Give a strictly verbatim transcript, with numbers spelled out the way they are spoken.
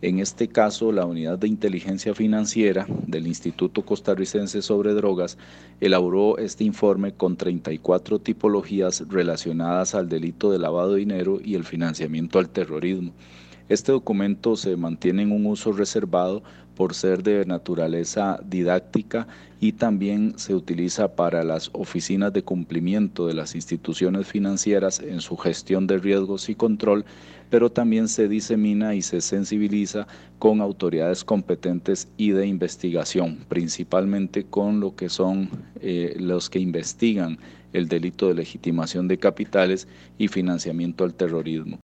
En este caso, la Unidad de Inteligencia Financiera del Instituto Costarricense sobre Drogas elaboró este informe con treinta y cuatro tipologías relacionadas al delito de lavado de dinero y el financiamiento al terrorismo. Este documento se mantiene en un uso reservado por ser de naturaleza didáctica y también se utiliza para las oficinas de cumplimiento de las instituciones financieras en su gestión de riesgos y control, pero también se disemina y se sensibiliza con autoridades competentes y de investigación, principalmente con lo que son eh, los que investigan el delito de legitimación de capitales y financiamiento al terrorismo.